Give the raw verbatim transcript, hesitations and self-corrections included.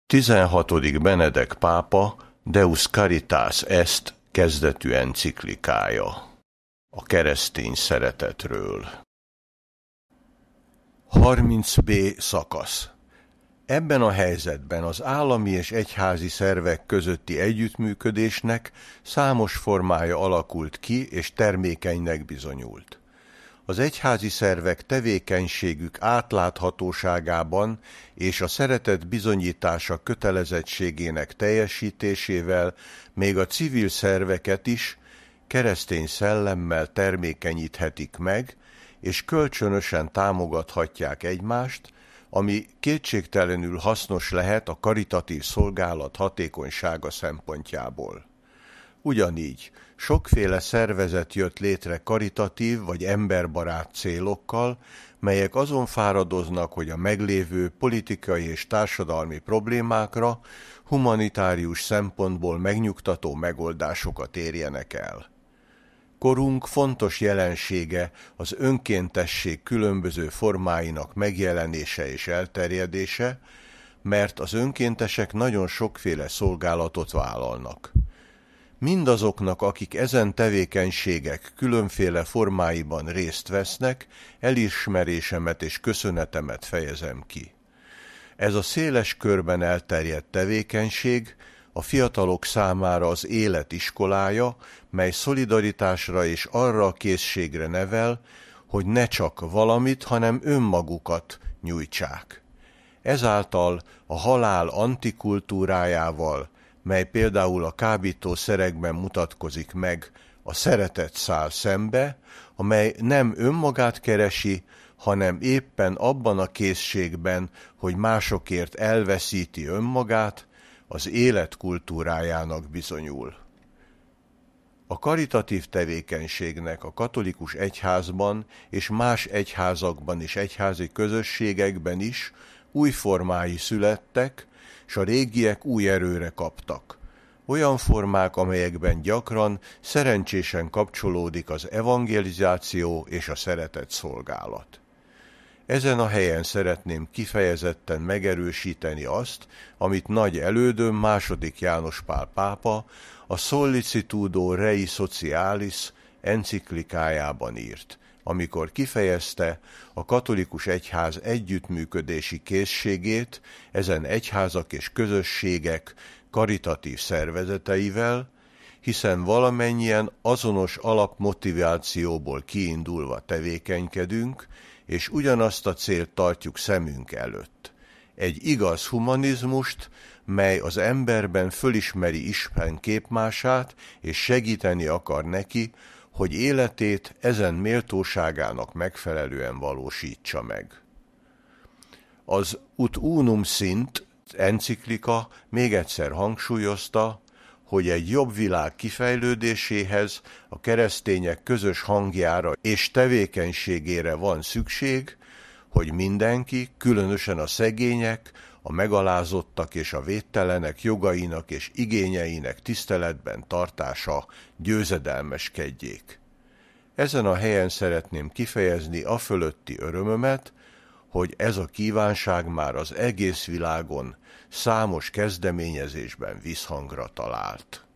tizenhatodik Benedek pápa Deus Caritas Est kezdetű enciklikája a keresztény szeretetről. harminc B szakasz. Ebben a helyzetben az állami és egyházi szervek közötti együttműködésnek számos formája alakult ki és termékenynek bizonyult. Az egyházi szervek tevékenységük átláthatóságában és a szeretet bizonyítása kötelezettségének teljesítésével még a civil szerveket is keresztény szellemmel termékenyíthetik meg, és kölcsönösen támogathatják egymást, ami kétségtelenül hasznos lehet a karitatív szolgálat hatékonysága szempontjából. Ugyanígy sokféle szervezet jött létre karitatív vagy emberbarát célokkal, melyek azon fáradoznak, hogy a meglévő politikai és társadalmi problémákra humanitárius szempontból megnyugtató megoldásokat érjenek el. Korunk fontos jelensége az önkéntesség különböző formáinak megjelenése és elterjedése, mert az önkéntesek nagyon sokféle szolgálatot vállalnak. Mindazoknak, akik ezen tevékenységek különféle formáiban részt vesznek, elismerésemet és köszönetemet fejezem ki. Ez a széles körben elterjedt tevékenység a fiatalok számára az élet iskolája, mely szolidaritásra és arra a készségre nevel, hogy ne csak valamit, hanem önmagukat nyújtsák. Ezáltal a halál antikultúrájával, mely például a kábítószerekben mutatkozik meg, a szeretet száll szembe, amely nem önmagát keresi, hanem éppen abban a készségben, hogy másokért elveszíti önmagát, az élet kultúrájának bizonyul. A karitatív tevékenységnek a katolikus egyházban és más egyházakban és egyházi közösségekben is új formái születtek, s a régiek új erőre kaptak. Olyan formák, amelyekben gyakran szerencsésen kapcsolódik az evangelizáció és a szeretet szolgálat. Ezen a helyen szeretném kifejezetten megerősíteni azt, amit nagy elődöm második János Pál pápa a Sollicitudo Rei Socialis enciklikájában írt, amikor kifejezte a katolikus egyház együttműködési készségét ezen egyházak és közösségek karitatív szervezeteivel, hiszen valamennyien azonos alapmotivációból kiindulva tevékenykedünk, és ugyanazt a célt tartjuk szemünk előtt. Egy igaz humanizmust, mely az emberben fölismeri Isten képmását, és segíteni akar neki, hogy életét ezen méltóságának megfelelően valósítsa meg. Az Ut Unum Sint enciklika még egyszer hangsúlyozta, hogy egy jobb világ kifejlődéséhez a keresztények közös hangjára és tevékenységére van szükség, hogy mindenki, különösen a szegények, a megalázottak és a védtelenek jogainak és igényeinek tiszteletben tartása győzedelmeskedjék. Ezen a helyen szeretném kifejezni afölötti örömömet, hogy ez a kívánság már az egész világon számos kezdeményezésben visszhangra talált.